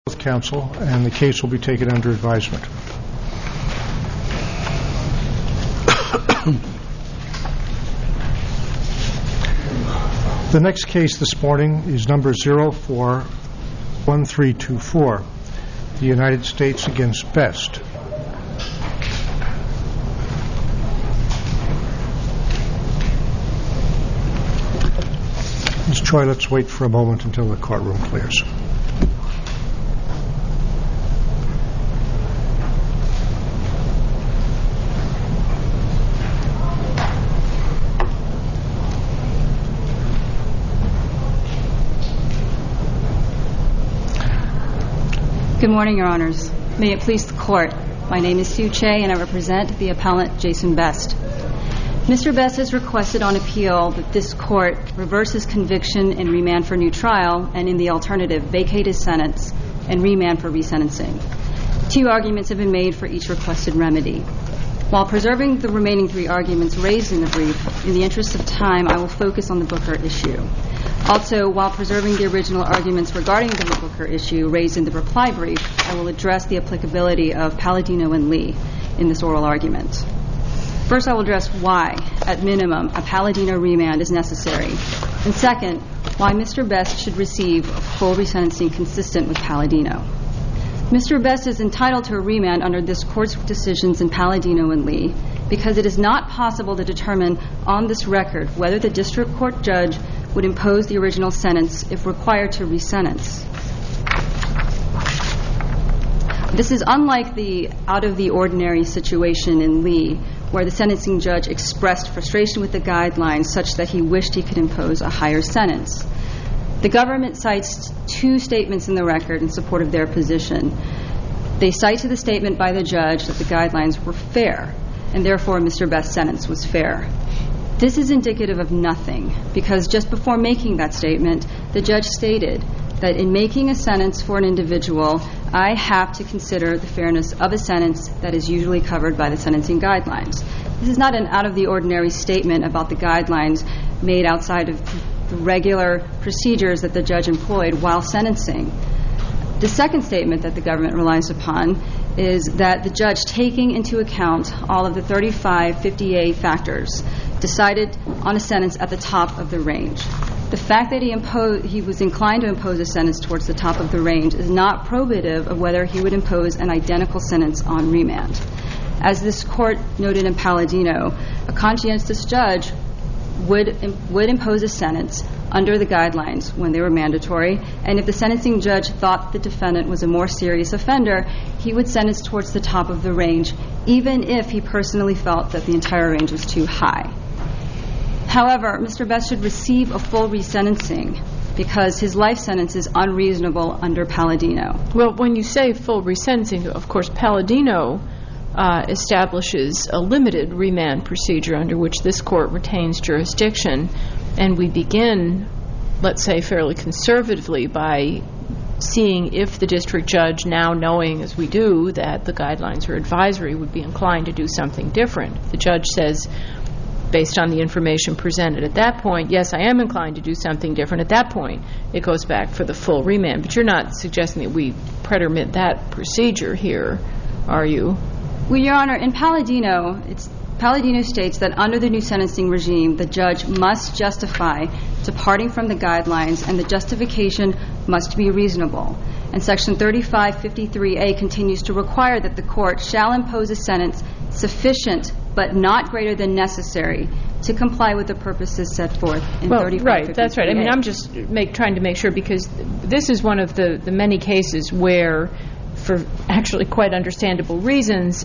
Counsel, and the case will be taken under advisement. The next case this morning is number 041324, the United States against Best. Ms. Choi, let's wait for a moment until the courtroom clears. Good morning, Your Honors. May it please the Court. My name is Sue Che, and I represent the appellant Jason Best. Mr. Best has requested on appeal that this Court reverse his conviction and remand for new trial, and in the alternative, vacate his sentence and remand for resentencing. Two arguments have been made for each requested remedy. While preserving the remaining three arguments raised in the brief, in the interest of time, I will focus on the Booker issue. Also, while preserving the original arguments regarding the Booker issue raised in the reply brief, I will address the applicability of Palladino and Lee in this oral argument. First, I will address why, at minimum, a Palladino remand is necessary. And second, why Mr. Best should receive a full resentencing consistent with Palladino. Mr. Best is entitled to a remand under this Court's decisions in Palladino and Lee because it is not possible to determine on this record whether the district court judge would impose the original sentence if required to resentence. This is unlike the out-of-the-ordinary situation in Lee, where the sentencing judge expressed frustration with the guidelines such that he wished he could impose a higher sentence. The government cites two statements in the record in support of their position. They cite to the statement by the judge that the guidelines were fair, and therefore Mr. Best's sentence was fair. This is indicative of nothing, because just before making that statement, the judge stated that in making a sentence for an individual, I have to consider the fairness of a sentence that is usually covered by the sentencing guidelines. This is not an out-of-the-ordinary statement about the guidelines made outside of the regular procedures that the judge employed while sentencing. The second statement that the government relies upon is that the judge, taking into account all of the 3550A factors, decided on a sentence at the top of the range. The fact that he was inclined to impose a sentence towards the top of the range is not probative of whether he would impose an identical sentence on remand. As this Court noted in Palladino, a conscientious judge would impose a sentence under the guidelines when they were mandatory, and if the sentencing judge thought the defendant was a more serious offender, he would sentence towards the top of the range, even if he personally felt that the entire range was too high. However, Mr. Best should receive a full resentencing because his life sentence is unreasonable under Palladino. Well, when you say full resentencing, of course, Palladino establishes a limited remand procedure under which this Court retains jurisdiction, and we begin, let's say, fairly conservatively by seeing if the district judge, now knowing as we do that the guidelines are advisory, would be inclined to do something different. The judge says, based on the information presented at that point, yes, I am inclined to do something different. At that point, it goes back for the full remand. But you're not suggesting that we pretermit that procedure here, are you? Well, Your Honor, in Palladino, Palladino states that under the new sentencing regime, the judge must justify departing from the guidelines, and the justification must be reasonable. And Section 3553A continues to require that the Court shall impose a sentence sufficient but not greater than necessary to comply with the purposes set forth in 3553A. Right, that's right. I mean, I'm just trying to make sure, because this is one of the many cases where, for actually quite understandable reasons,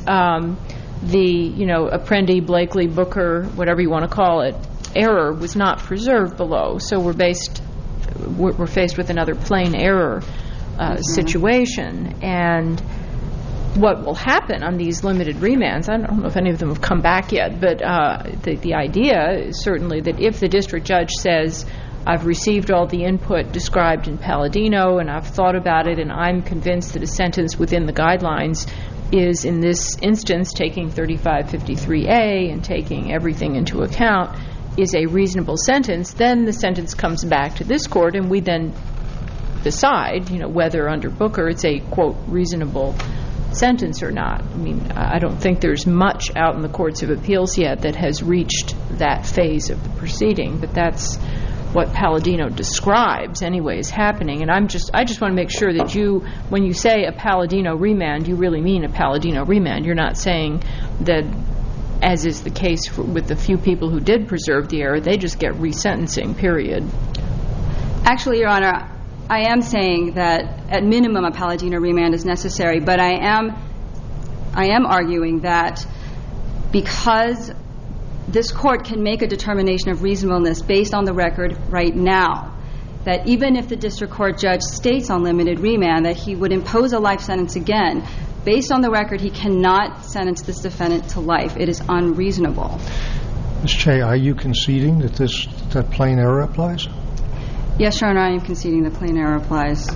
Apprendi, Blakely, Booker, whatever you want to call it, error was not preserved below. So we're faced with another plain error situation. And what will happen on these limited remands, I don't know if any of them have come back yet, but the idea is certainly that if the district judge says, I've received all the input described in Palladino, and I've thought about it, and I'm convinced that a sentence within the guidelines is, in this instance, taking 3553A and taking everything into account, is a reasonable sentence, then the sentence comes back to this Court, and we then decide, whether under Booker it's a, quote, reasonable sentence or not. I mean, I don't think there's much out in the courts of appeals yet that has reached that phase of the proceeding, but that's what Palladino describes anyway is happening. And I just want to make sure that when you say a Palladino remand, you really mean a Palladino remand. You're not saying that, as is the case with the few people who did preserve the error, they just get resentencing, period. Actually, Your Honor, I am saying that at minimum a Palladino remand is necessary, but I am arguing that because this court can make a determination of reasonableness based on the record right now, that even if the district court judge states on limited remand that he would impose a life sentence again, based on the record, he cannot sentence this defendant to life. It is unreasonable. Ms. Che, are you conceding that that plain error applies? Yes, Your Honor, I am conceding that plain error applies.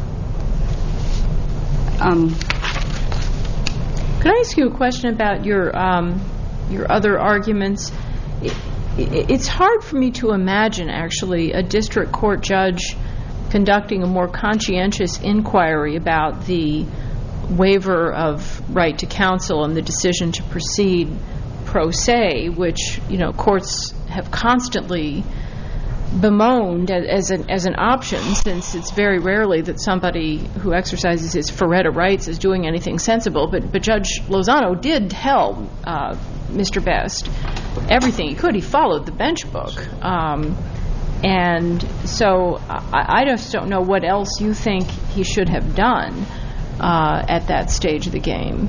Could I ask you a question about your other arguments? It's hard for me to imagine, actually, a district court judge conducting a more conscientious inquiry about the waiver of right to counsel and the decision to proceed pro se, which courts have constantly bemoaned as an option, since it's very rarely that somebody who exercises his Faretta rights is doing anything sensible. But Judge Lozano did tell Mr. Best everything he could. He followed the bench book. And so I just don't know what else you think he should have done at that stage of the game.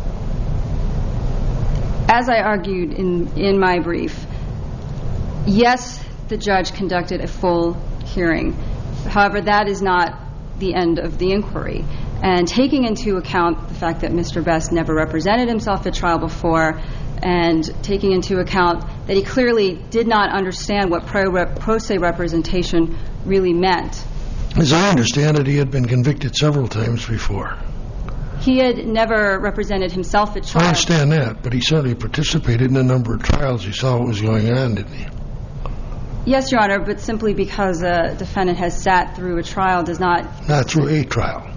As I argued in my brief, yes, the judge conducted a full hearing. However, that is not the end of the inquiry. And taking into account the fact that Mr. Best never represented himself at trial before, and taking into account that he clearly did not understand what pro se representation really meant. As I understand it, he had been convicted several times before. He had never represented himself at trial. I understand that, but he certainly participated in a number of trials. He saw what was going on, didn't he? Yes, Your Honor, but simply because a defendant has sat through a trial does not... Not through a trial.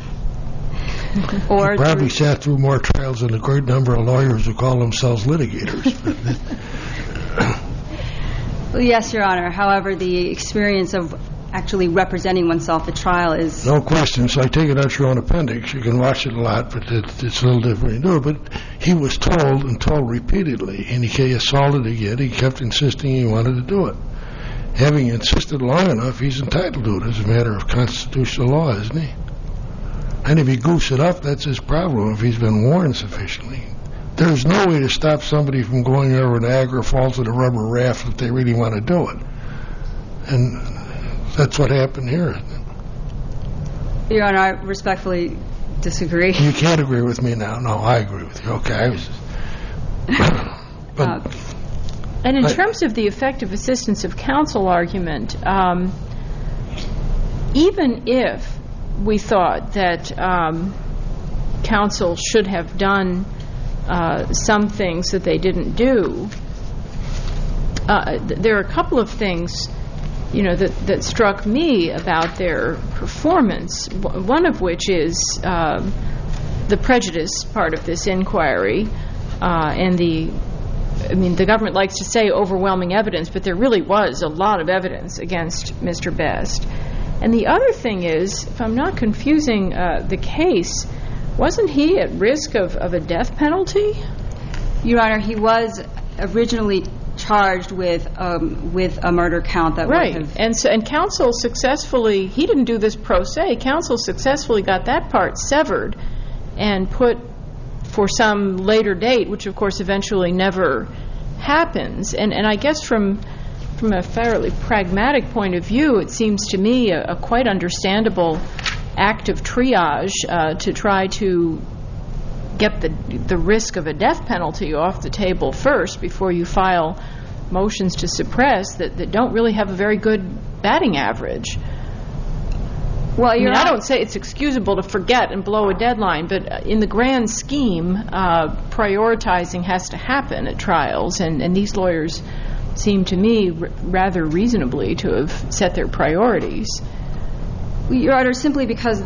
Or he probably sat through more trials than a great number of lawyers who call themselves litigators. Yes, Your Honor. However, the experience of actually representing oneself at trial is... No question. So I take it out your own appendix. You can watch it a lot, but it's a little different. No, but he was told and told repeatedly, and he assaulted again. He kept insisting he wanted to do it. Having insisted long enough, he's entitled to it as a matter of constitutional law, isn't he? And if he goofs it up, that's his problem, if he's been warned sufficiently. There's no way to stop somebody from going over Niagara Falls in a rubber raft if they really want to do it. And that's what happened here, isn't it? Your Honor, I respectfully disagree. You can't agree with me now. No, I agree with you. Okay. And in terms of the effective assistance of counsel argument, even if we thought that counsel should have done some things that they didn't do, there are a couple of things that struck me about their performance, one of which is the prejudice part of this inquiry and the government likes to say overwhelming evidence, but there really was a lot of evidence against Mr. Best. And the other thing is, if I'm not confusing the case, wasn't he at risk of a death penalty? Your Honor, he was originally charged with a murder count that right. would have... And counsel successfully, he didn't do this pro se, counsel successfully got that part severed and put for some later date, which of course eventually never happens. And I guess from a fairly pragmatic point of view, it seems to me a quite understandable act of triage to try to get the risk of a death penalty off the table first before you file motions to suppress that don't really have a very good batting average. Well, I don't say it's excusable to forget and blow a deadline, but in the grand scheme, prioritizing has to happen at trials, and these lawyers seem to me rather reasonably to have set their priorities. Your Honor, simply because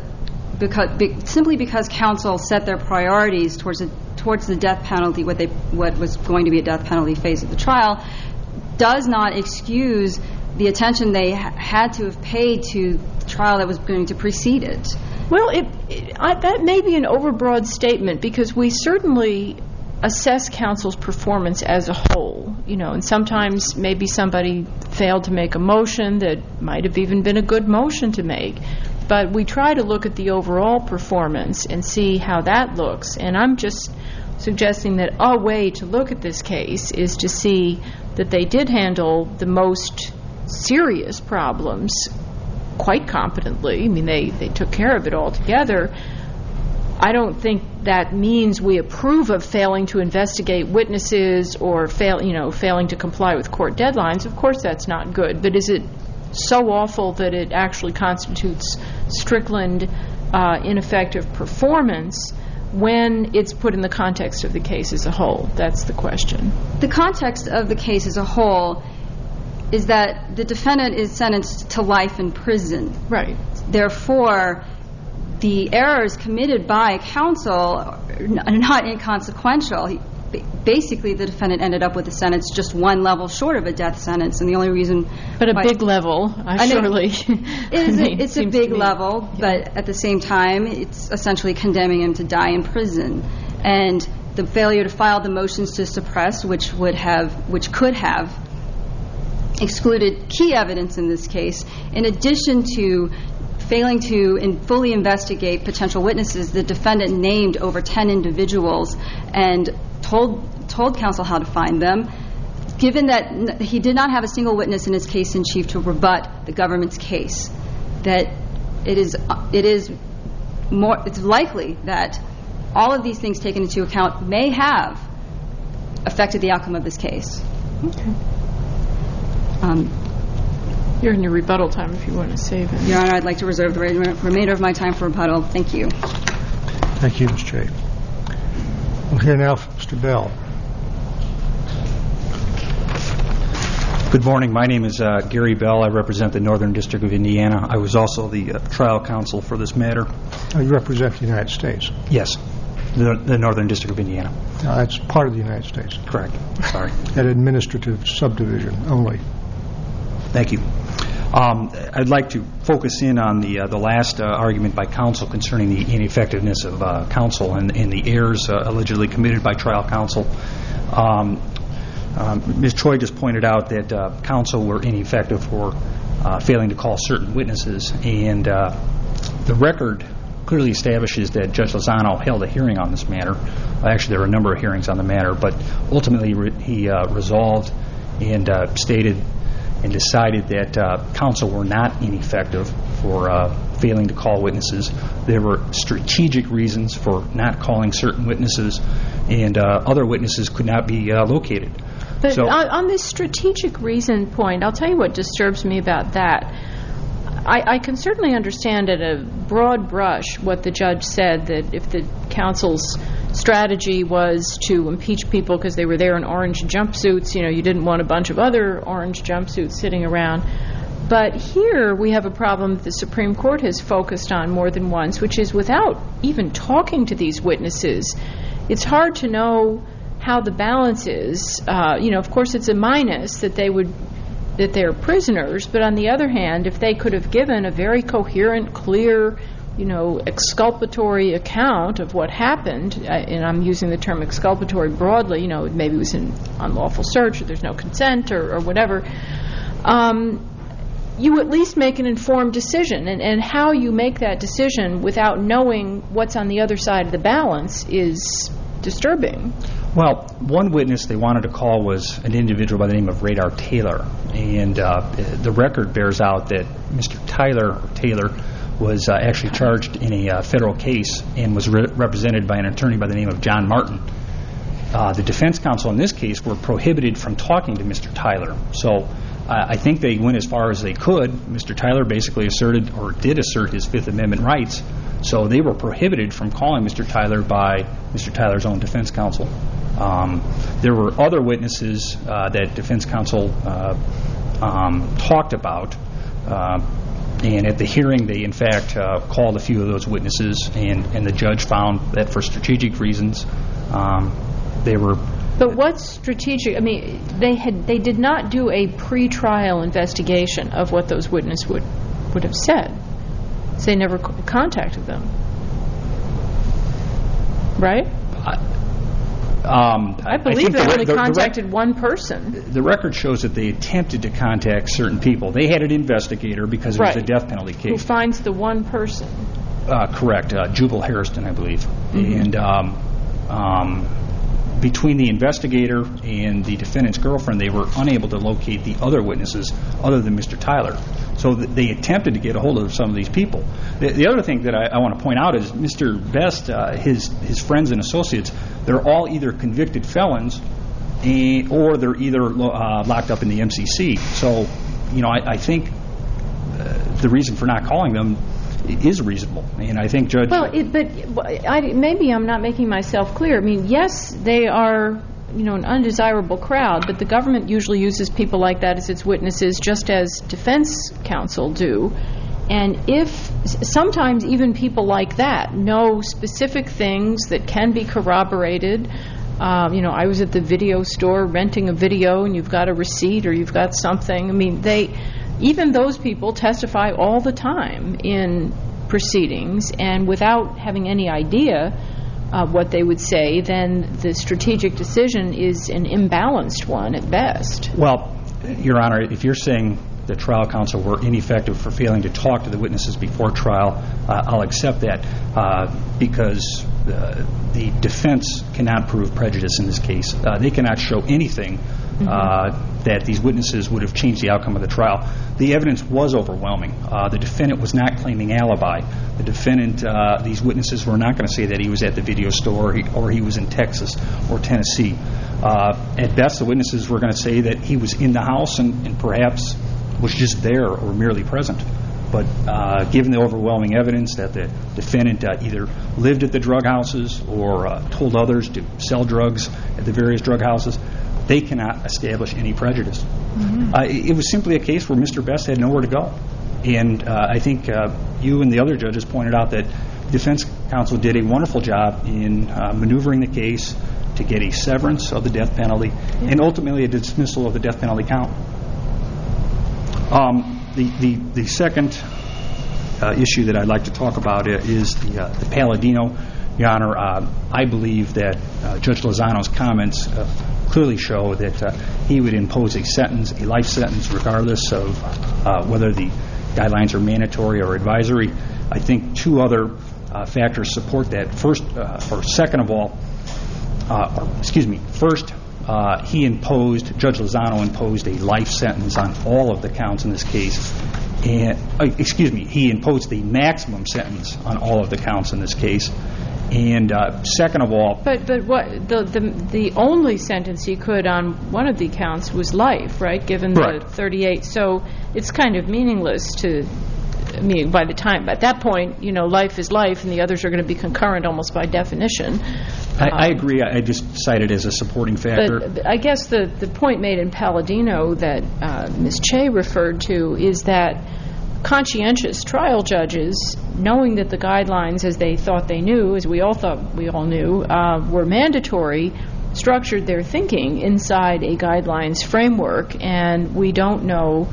counsel set their priorities towards the death penalty, what was going to be a death penalty phase of the trial, does not excuse the attention they had to have paid to the trial that was going to precede it. Well, that may be an overbroad statement, because we certainly assess counsel's performance as a whole, and sometimes maybe somebody failed to make a motion that might have even been a good motion to make. But we try to look at the overall performance and see how that looks. And I'm just suggesting that a way to look at this case is to see that they did handle the most serious problems quite competently. I mean, they took care of it altogether. I don't think that means we approve of failing to investigate witnesses or failing to comply with court deadlines. Of course, that's not good. But is it so awful that it actually constitutes Strickland ineffective performance when it's put in the context of the case as a whole? That's the question. The context of the case as a whole is that the defendant is sentenced to life in prison. Right. Therefore, the errors committed by counsel are not inconsequential. Basically, the defendant ended up with a sentence just one level short of a death sentence, and the only reason... But a big level, surely. It's a big level, but at the same time, it's essentially condemning him to die in prison. And the failure to file the motions to suppress, which could have excluded key evidence in this case, in addition to failing to fully investigate potential witnesses, the defendant named over 10 individuals and told counsel how to find them. Given that he did not have a single witness in his case in chief to rebut the government's case, that it's likely that all of these things taken into account may have affected the outcome of this case. Okay. You're in your rebuttal time if you want to save it. Your Honor, I'd like to reserve the remainder of my time for rebuttal. Thank you. Thank you, Ms. Chait. We'll hear now from Mr. Bell. Good morning. My name is Gary Bell. I represent the Northern District of Indiana. I was also the trial counsel for this matter. You represent the United States? Yes, the Northern District of Indiana. That's part of the United States. Correct. Sorry. An administrative subdivision only. Thank you. I'd like to focus in on the last argument by counsel concerning the ineffectiveness of counsel and the errors allegedly committed by trial counsel. Ms. Choi just pointed out that counsel were ineffective for failing to call certain witnesses, and the record clearly establishes that Judge Lozano held a hearing on this matter. Actually, there were a number of hearings on the matter, but ultimately he resolved and stated and decided that counsel were not ineffective for failing to call witnesses. There were strategic reasons for not calling certain witnesses, and other witnesses could not be located. But on this strategic reason point, I'll tell you what disturbs me about that. I can certainly understand at a broad brush what the judge said, that if the counsel's strategy was to impeach people because they were there in orange jumpsuits, you didn't want a bunch of other orange jumpsuits sitting around. But here we have a problem that the Supreme Court has focused on more than once, which is without even talking to these witnesses, it's hard to know how the balance is. Of course, it's a minus that they're prisoners, but on the other hand, if they could have given a very coherent, clear, exculpatory account of what happened, and I'm using the term exculpatory broadly, maybe it was an unlawful search, or there's no consent, or whatever, you at least make an informed decision. And how you make that decision without knowing what's on the other side of the balance is disturbing. Well, one witness they wanted to call was an individual by the name of Radar Taylor, and the record bears out that Mr. Taylor was actually charged in a federal case and was represented by an attorney by the name of John Martin. The defense counsel in this case were prohibited from talking to Mr. Tyler. So I think they went as far as they could. Mr. Tyler basically asserted, or did assert, his Fifth Amendment rights. So they were prohibited from calling Mr. Tyler by Mr. Tyler's own defense counsel. There were other witnesses that defense counsel talked about. And at the hearing, they in fact called a few of those witnesses, and the judge found that for strategic reasons, they were. But what's strategic? I mean, they did not do a pre-trial investigation of what those witnesses would have said. So they never contacted them, right? I believe they only contacted one person. The record shows that they attempted to contact certain people. They had an investigator because it was a death penalty case. Who finds the one person? Correct. Jubal Harrison, I believe. Mm-hmm. And between the investigator and the defendant's girlfriend, they were unable to locate the other witnesses other than Mr. Tyler. So they attempted to get a hold of some of these people. The other thing that I want to point out is Mr. Best, his friends and associates, they're all either convicted felons or they're either locked up in the MCC. So, I think the reason for not calling them is reasonable. And I think Judge... maybe I'm not making myself clear. I mean, yes, they are... an undesirable crowd, but the government usually uses people like that as its witnesses, just as defense counsel do. And if sometimes even people like that know specific things that can be corroborated. I was at the video store renting a video, and you've got a receipt or you've got something. I mean, even those people testify all the time in proceedings, and without having any idea what they would say, then the strategic decision is an imbalanced one at best. Well, Your Honor, if you're saying the trial counsel were ineffective for failing to talk to the witnesses before trial, I'll accept that because the defense cannot prove prejudice in this case. They cannot show anything that these witnesses would have changed the outcome of the trial. The evidence was overwhelming. The defendant was not claiming alibi. The defendant, these witnesses were not going to say that he was at the video store or he was in Texas or Tennessee. At best, the witnesses were going to say that he was in the house and perhaps was just there or merely present. But given the overwhelming evidence that the defendant either lived at the drug houses or told others to sell drugs at the various drug houses, they cannot establish any prejudice. Mm-hmm. It was simply a case where Mr. Best had nowhere to go. And I think you and the other judges pointed out that defense counsel did a wonderful job in maneuvering the case to get a severance of the death penalty and ultimately a dismissal of the death penalty count. The second issue that I'd like to talk about is the Palladino. Your Honor, I believe that Judge Lozano's comments clearly show that he would impose a life sentence, regardless of whether the guidelines are mandatory or advisory. I think two other factors support that. First, Judge Lozano imposed a life sentence on all of the counts in this case. He imposed the maximum sentence on all of the counts in this case. And second of all... But what the only sentence he could on one of the counts was life, right? Given the 38. So it's kind of meaningless to... I mean, at that point, life is life, and the others are going to be concurrent almost by definition. I agree. I just cited it as a supporting factor. But I guess the point made in Palladino that Ms. Che referred to is that conscientious trial judges, knowing that the guidelines, as they thought they knew, as we all thought we all knew, were mandatory, structured their thinking inside a guidelines framework, and we don't know...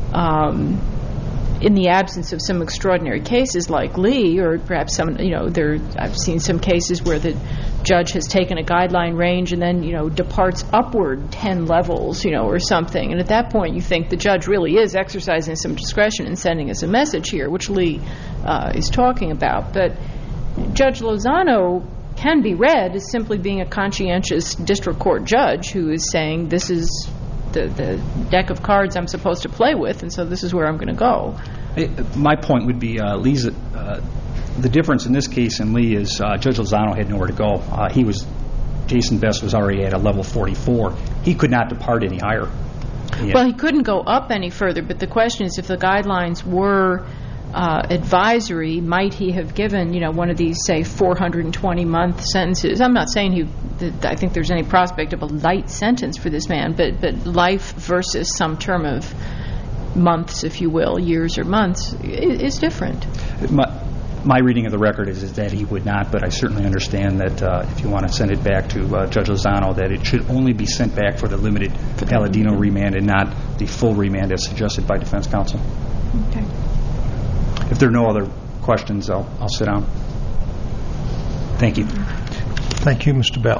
in the absence of some extraordinary cases like Lee, or perhaps I've seen some cases where the judge has taken a guideline range and then, departs upward 10 levels, or something. And at that point, you think the judge really is exercising some discretion and sending us a message here, which Lee is talking about. But Judge Lozano can be read as simply being a conscientious district court judge who is saying, this is the deck of cards I'm supposed to play with, and so this is where I'm going to go. My point would be, Lee's, the difference in this case and Lee is Judge Lozano had nowhere to go. Jason Best was already at a level 44. He could not depart any higher. Well, he couldn't go up any further, but the question is if the guidelines were advisory, might he have given, one of these, say, 420-month sentences? I'm not saying I think there's any prospect of a light sentence for this man, but life versus some term of months, if you will, years or months, is different. My reading of the record is that he would not, but I certainly understand that if you want to send it back to Judge Lozano, that it should only be sent back for the limited Palladino remand and not the full remand as suggested by defense counsel. Okay. If there are no other questions, I'll sit down. Thank you. Thank you, Mr. Bell.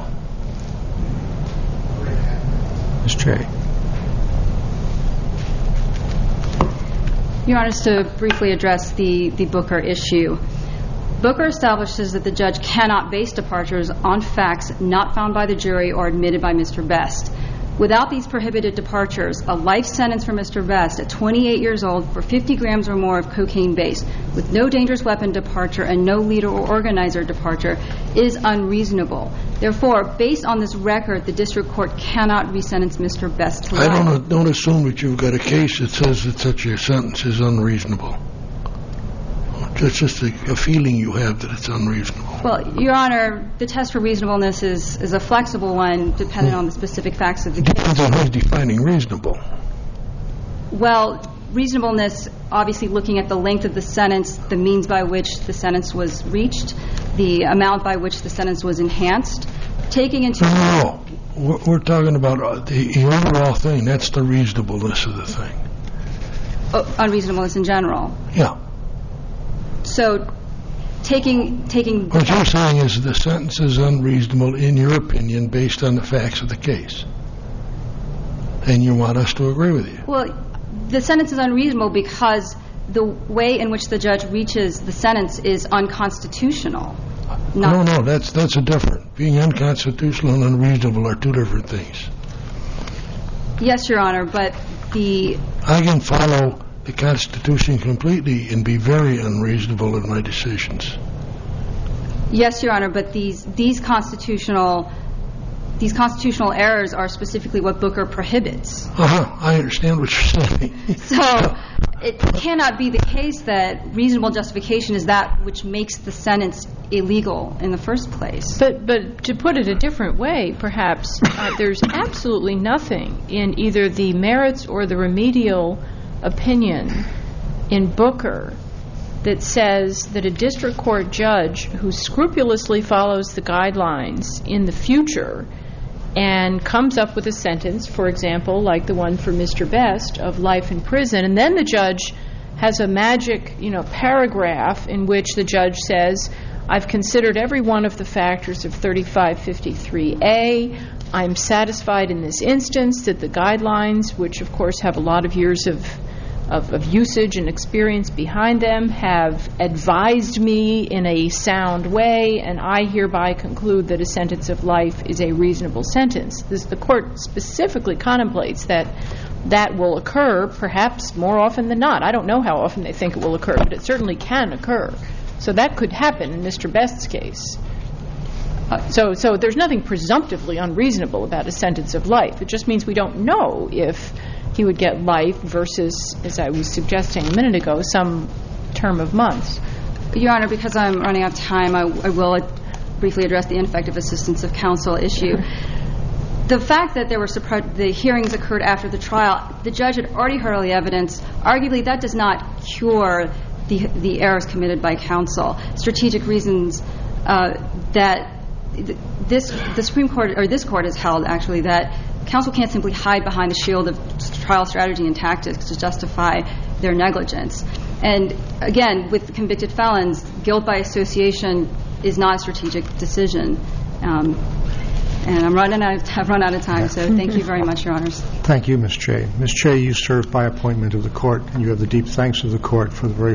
Ms. Che. Your Honor, to briefly address the Booker issue. Booker establishes that the judge cannot base departures on facts not found by the jury or admitted by Mr. Best. Without these prohibited departures, a life sentence for Mr. Best at 28 years old for 50 grams or more of cocaine base, with no dangerous weapon departure and no leader or organizer departure, is unreasonable. Therefore, based on this record, the district court cannot resentence Mr. Best to life. I don't assume that you've got a case that says that such a sentence is unreasonable. It's just a feeling you have that it's unreasonable. Well, Your Honor, the test for reasonableness is a flexible one depending on the specific facts of the case. Depends on who's defining reasonable. Well, reasonableness, obviously looking at the length of the sentence, the means by which the sentence was reached, the amount by which the sentence was enhanced, taking into account... No, we're talking about the overall thing. That's the reasonableness of the thing. Unreasonableness in general. Yeah. So, taking what you're saying is the sentence is unreasonable in your opinion based on the facts of the case. And you want us to agree with you. Well, the sentence is unreasonable because the way in which the judge reaches the sentence is unconstitutional. No, that's a different. Being unconstitutional and unreasonable are two different things. Yes, Your Honor, but I can follow the Constitution completely and be very unreasonable in my decisions. Yes, Your Honor, but these constitutional errors are specifically what Booker prohibits. I understand what you're saying. So it cannot be the case that reasonable justification is that which makes the sentence illegal in the first place. But to put it a different way, perhaps, there's absolutely nothing in either the merits or the remedial opinion in Booker that says that a district court judge who scrupulously follows the guidelines in the future and comes up with a sentence, for example, like the one for Mr. Best of life in prison, and then the judge has a magic, paragraph in which the judge says, I've considered every one of the factors of 3553A. I'm satisfied in this instance that the guidelines, which of course have a lot of years of usage and experience behind them, have advised me in a sound way, and I hereby conclude that a sentence of life is a reasonable sentence. The court specifically contemplates that will occur, perhaps more often than not. I don't know how often they think it will occur, but it certainly can occur. So that could happen in Mr. Best's case. So there's nothing presumptively unreasonable about a sentence of life. It just means we don't know if he would get life versus, as I was suggesting a minute ago, some term of months. Your Honor, because I'm running out of time, I will briefly address the ineffective assistance of counsel issue. The fact that the hearings occurred after the trial, the judge had already heard all the evidence. Arguably, that does not cure the errors committed by counsel. Strategic reasons that the Supreme Court, or this Court has held, actually, that counsel can't simply hide behind the shield of trial strategy and tactics to justify their negligence. And again, with convicted felons, guilt by association is not a strategic decision. And I've run out of time, so thank you very much, Your Honors. Thank you, Ms. Che. Ms. Che, you serve by appointment of the Court, and you have the deep thanks of the Court for the very